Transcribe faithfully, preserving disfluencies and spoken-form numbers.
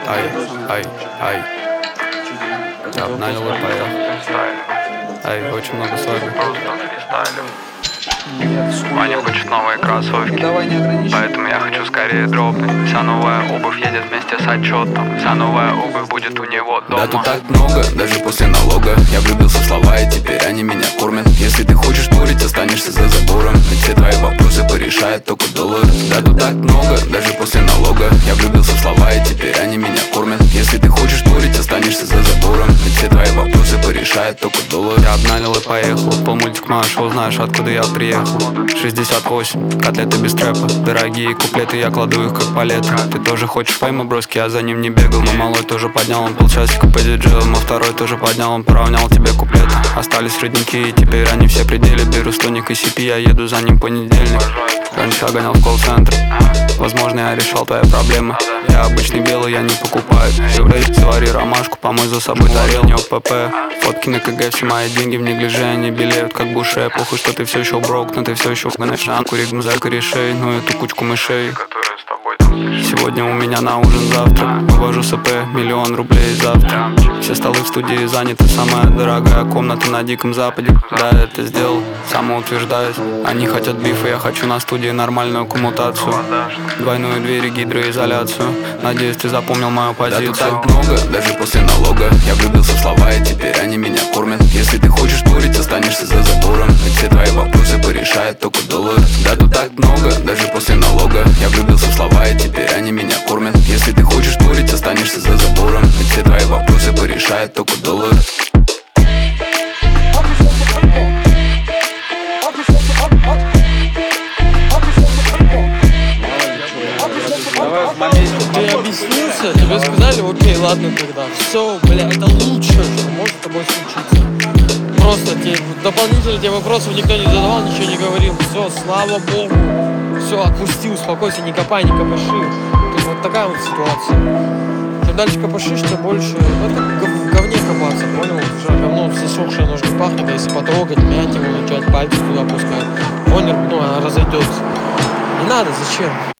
Ай, ай, ай. Я обнанял и поехал. Ай, очень много свадьбы. Ваня хочет новые кроссовки, поэтому я хочу скорее дропнуть. Вся новая обувь едет вместе с отчетом. Вся новая обувь будет у него дома. Да тут так много, даже после налога. Я влюбился в слова, и теперь они меня кормят. Если ты хочешь спорить, останешься за забором. Ведь все твои вопросы порешает только доллар. Да тут так много, даже после налога. Я влюбился в слова, и теперь они меня кормят. Если ты хочешь спорить, останешься за забором. Ведь все твои вопросы порешает только доллар. Я обналил и поехал. Полмультик мое шоу, знаешь, откуда я приехал. Шестьдесят восемь, котлеты без трэпа. Дорогие куплеты, я кладу их как палеты. Ты тоже хочешь фейма, броски, я за ним не бегал. Мой малой тоже поднял, он полчасика по диджею. Мой второй тоже поднял, он поравнял тебе куплеты. Остались родники, и теперь они все пределе. Беру стоник и си пи, я еду за ним понедельник. Раньше я гонял в колл-центр. Возможно, я решал твои проблемы. Я обычный белый, я не покупаю. Завари ромашку, помой за собой тарел, не ОПП. Фотки на КГ, все мои деньги в неглиже. Они белеют, как буше. Похуй, что ты все еще брок, но ты все еще в гоночан. Кури гнуза, корешей, ну эту кучку мышей. Сегодня у меня на ужин завтрак. Вывожу СП, миллион рублей завтра. Все столы в студии заняты. Самая дорогая комната на Диком Западе. Да, это сделал, самоутверждаюсь. Они хотят бифа, я хочу на студии нормальную коммутацию. Двойную дверь и гидроизоляцию. Надеюсь, ты запомнил мою позицию. Да тут так много, даже после налога. Я влюбился в слова, и теперь они меня кормят. Если ты хочешь спорить, останешься за забором. Ведь все твои вопросы порешает только доллар. Да тут так много, даже после налога. Я влюбился в слова, и теперь они меня кормят. Если ты хочешь спорить, останешься за забором. Ведь все твои вопросы порешает только доллар. Ты объяснился, тебе сказали, окей, ладно тогда. Все, бля, это лучшее, что может с тобой случиться. Просто тебе, дополнительно тебе вопросов никто не задавал, ничего не говорил. Все, слава богу. Все, отпусти, успокойся, не копай, не копоши. То есть вот такая вот ситуация. Чем дальше копошишь, тем больше. Ну, это в говне копаться, понял? Уже говно засохшее, оно же не пахнет, а если потрогать, мять его, начать пальцы туда пускать. Понял? Ну, она разойдется. Не надо, зачем?